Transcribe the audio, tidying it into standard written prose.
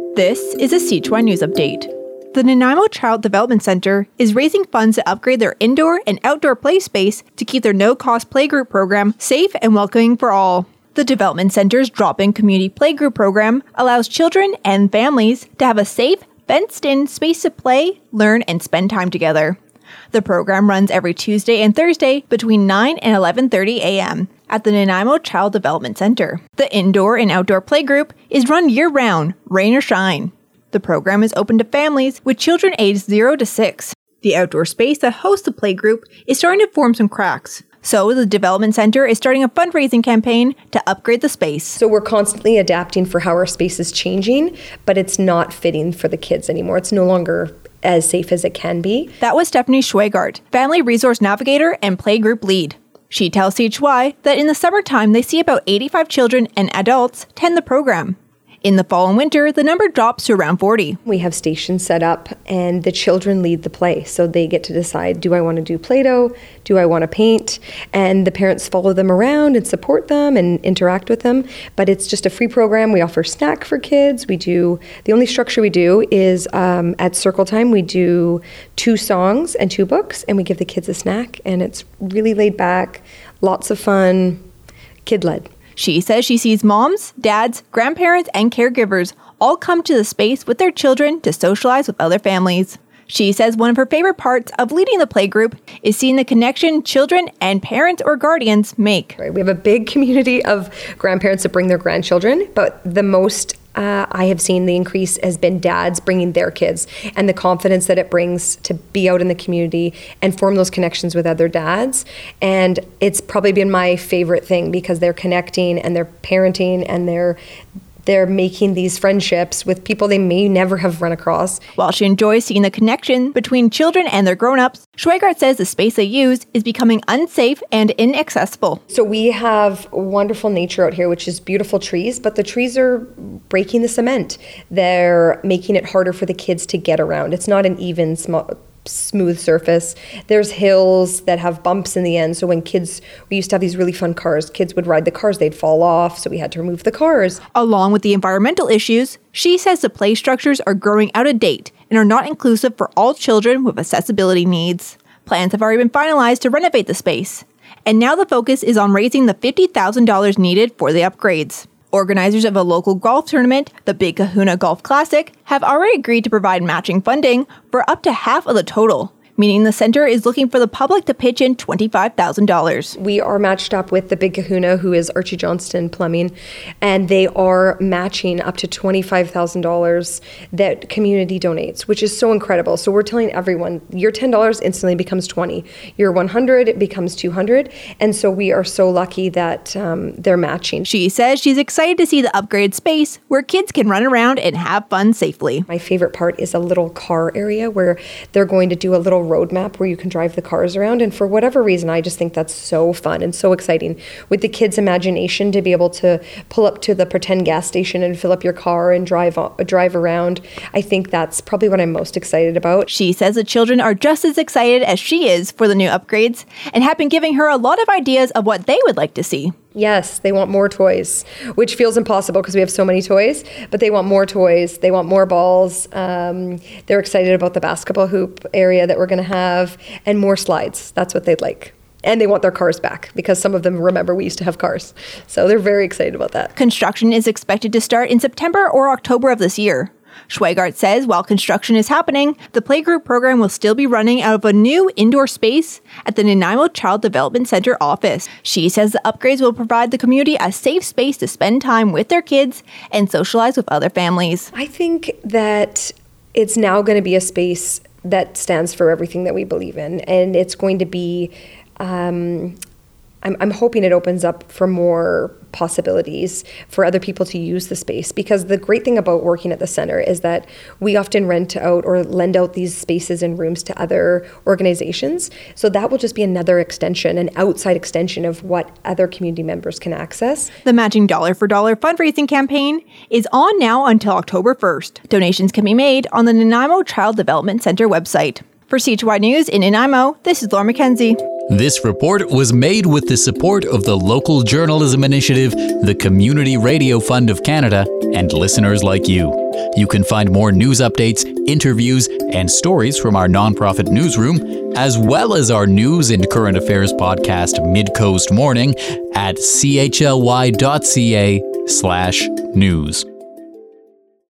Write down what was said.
This is a CHY News Update. The Nanaimo Child Development Center is raising funds to upgrade their indoor and outdoor play space to keep their no-cost playgroup program safe and welcoming for all. The Development Center's drop-in community playgroup program allows children and families to have a safe, fenced-in space to play, learn, and spend time together. The program runs every Tuesday and Thursday between 9 and 11:30 a.m. at the Nanaimo Child Development Center. The indoor and outdoor playgroup is run year-round, rain or shine. The program is open to families with children aged 0 to 6. The outdoor space that hosts the playgroup is starting to form some cracks. So the Development Center is starting a fundraising campaign to upgrade the space. So we're constantly adapting for how our space is changing, but it's not fitting for the kids anymore. It's no longer as safe as it can be. That was Stephanie Schweigart, Family Resource Navigator and Playgroup Lead. She tells CHY that in the summertime they see about 85 children and adults attend the program. In the fall and winter, the number drops to around 40. We have stations set up and the children lead the play. So they get to decide, do I want to do Play-Doh? Do I want to paint? And the parents follow them around and support them and interact with them. But it's just a free program. We offer snack for kids. The only structure we do is at circle time, we do 2 songs and 2 books, and we give the kids a snack. And it's really laid back, lots of fun, kid-led. She says she sees moms, dads, grandparents, and caregivers all come to the space with their children to socialize with other families. She says one of her favorite parts of leading the playgroup is seeing the connection children and parents or guardians make. We have a big community of grandparents that bring their grandchildren, but the most I have seen the increase has been dads bringing their kids, and the confidence that it brings to be out in the community and form those connections with other dads. And it's probably been my favorite thing because they're connecting and they're parenting and they're making these friendships with people they may never have run across. While she enjoys seeing the connection between children and their grown-ups, Schweigart says the space they use is becoming unsafe and inaccessible. So we have wonderful nature out here, which is beautiful trees, but the trees are breaking the cement. They're making it harder for the kids to get around. It's not an even smooth surface. There's hills that have bumps in the end. So when we used to have these really fun cars. Kids would ride the cars, they'd fall off. So we had to remove the cars. Along with the environmental issues, she says the play structures are growing out of date and are not inclusive for all children with accessibility needs. Plans have already been finalized to renovate the space. And now the focus is on raising the $50,000 needed for the upgrades. Organizers of a local golf tournament, the Big Kahuna Golf Classic, have already agreed to provide matching funding for up to half of the total, meaning the center is looking for the public to pitch in $25,000. We are matched up with the Big Kahuna, who is Archie Johnston Plumbing, and they are matching up to $25,000 that community donates, which is so incredible. So we're telling everyone, your $10 instantly becomes $20. Your $100, it becomes $200. And so we are so lucky that they're matching. She says she's excited to see the upgraded space where kids can run around and have fun safely. My favorite part is a little car area where they're going to do a little roadmap where you can drive the cars around. And for whatever reason, I just think that's so fun and so exciting with the kids' imagination to be able to pull up to the pretend gas station and fill up your car and drive around. I think that's probably what I'm most excited about. She says the children are just as excited as she is for the new upgrades and have been giving her a lot of ideas of what they would like to see. Yes, they want more toys, which feels impossible because we have so many toys, but they want more toys. They want more balls. They're excited about the basketball hoop area that we're going to have and more slides. That's what they'd like. And they want their cars back because some of them remember we used to have cars. So they're very excited about that. Construction is expected to start in September or October of this year. Schweigart says while construction is happening, the playgroup program will still be running out of a new indoor space at the Nanaimo Child Development Center office. She says the upgrades will provide the community a safe space to spend time with their kids and socialize with other families. I think that it's now going to be a space that stands for everything that we believe in, and it's going to be I'm hoping it opens up for more possibilities for other people to use the space, because the great thing about working at the center is that we often rent out or lend out these spaces and rooms to other organizations. So that will just be another extension, an outside extension of what other community members can access. The matching dollar for dollar fundraising campaign is on now until October 1st. Donations can be made on the Nanaimo Child Development Center website. For CHY News in Nanaimo, this is Laura McKenzie. This report was made with the support of the Local Journalism Initiative, the Community Radio Fund of Canada, and listeners like you. You can find more news updates, interviews, and stories from our nonprofit newsroom, as well as our news and current affairs podcast, Mid-Coast Morning, at chly.ca/news.